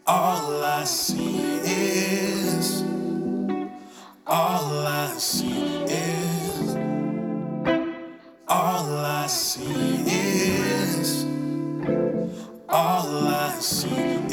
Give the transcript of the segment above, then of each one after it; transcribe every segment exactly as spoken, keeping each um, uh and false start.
All I see is, all I see is, all I see is, all I see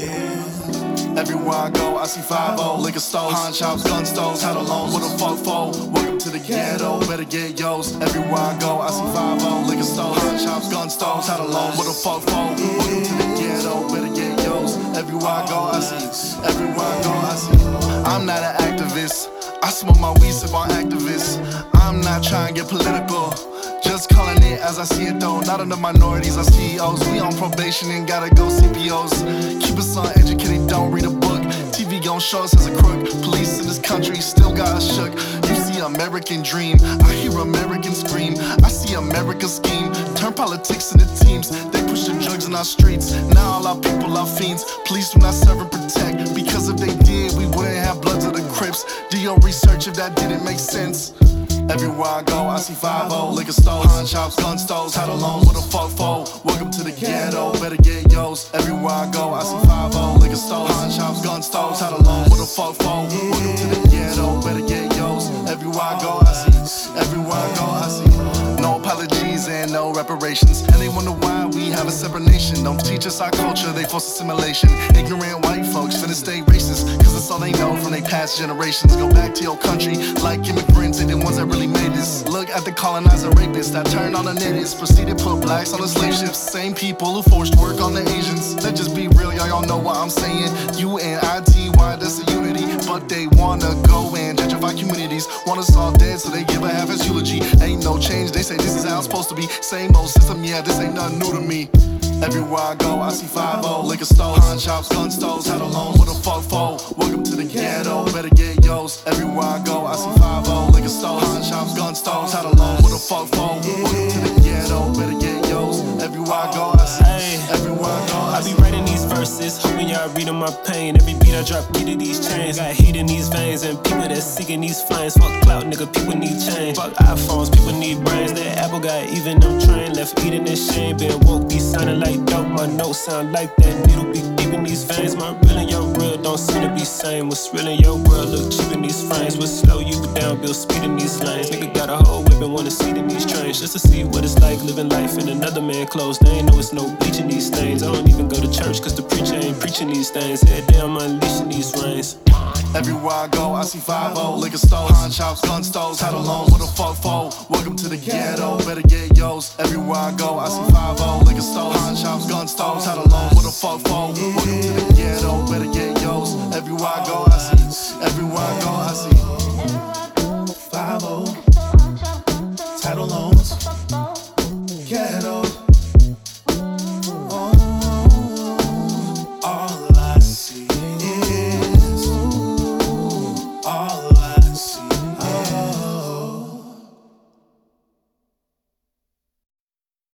is. Everywhere I go, I see five oh, liquor stores, pawn shops, gun stores, had alone, what the fuck for? Welcome to the ghetto, better get yours. Everywhere I go, I see five oh, liquor stores, pawn shops, gun stores, had alone, what the fuck for? Welcome to the ghetto, better get yours. Everywhere I go, I see, everywhere I go, I see. I'm not an activist, I smoke my weed, sip on activists. I'm not trying to get political, just calling it as I see it though. Not in the minorities, our C E Os. We on probation and gotta go C P Os. Keep us uneducated, don't read a book. T V gon' show us as a crook. Police in this country still got us shook. You see American dream, I hear American scream. I see America scheme, turn politics into teams. They push the drugs in our streets, now all our people are fiends. Police do not serve and protect, because if they did, we wouldn't have Bloods of the Crips. Do your research if that didn't make sense. Everywhere I go, I see five oh, liquor stores, pawn shops, gun stores, had alone, what the fuck for? Welcome to the ghetto, better get yours. Everywhere I go, I see five oh, liquor stores, pawn shops, gun stores, had alone, what the fuck for? Welcome to the ghetto, better get yours. Everywhere I go, I see, everywhere I go, I see. No apologies and no reparations, and they wonder why we have a separate nation. Don't teach us our culture, they force assimilation. Ignorant white folks finna stay racist, cause that's all they know from their past generations. Go back to your country like immigrants, they the ones that really made this. Look at the colonizer rapists that turned on the natives, proceeded to put blacks on the slave ships. Same people who forced work on the Asians. Let's just be real, y'all, y'all know what I'm saying. U N I T Y, that's a unity. But they wanna go and gentrify communities, want us all dead so they give a half-ass eulogy. Ain't no change, they say this is how it's supposed to be. Same old system, yeah, this ain't nothing new to me. Everywhere I go, I see five oh, liquor stores, pawn shops, gun stores, had alone, what the fuck for? Welcome to the ghetto, better get yours. Everywhere I go, I see five oh, liquor stores, pawn shops, gun stores, had alone, what the fuck for? Welcome to the ghetto, better get yours. Everywhere I go, I see, everywhere I go, I I see. be writing these verses, hoping y'all reading my pain. Every beat I drop, get to these chains. Got heat in these veins, and people that's seeking these flames. Fuck clout, nigga, people need change. Fuck iPhones, people need brains. That Apple got even them train. Left eating this shame, been woke, be sounding like dope. My notes sound like that needle be deep in these veins. My real and your real don't seem to be same. What's real in your world look cheap in these frames. What's slow you down, build speed in these lanes. Nigga got a whole whip and wanna seat in these trains, just to see what it's like living life in another man's clothes. They ain't know it's no bleach in these stains. I don't even go to church cause the preacher ain't preaching these things. Head down, I'm unleashing these reins. Everywhere I go, I see five oh, liquor stores, pawn shops, gun stores, had alone, what the fuck for? Welcome to the ghetto, better get yours. Everywhere I go, I see five oh, liquor stores, pawn shops, gun stores, had alone, what the fuck for?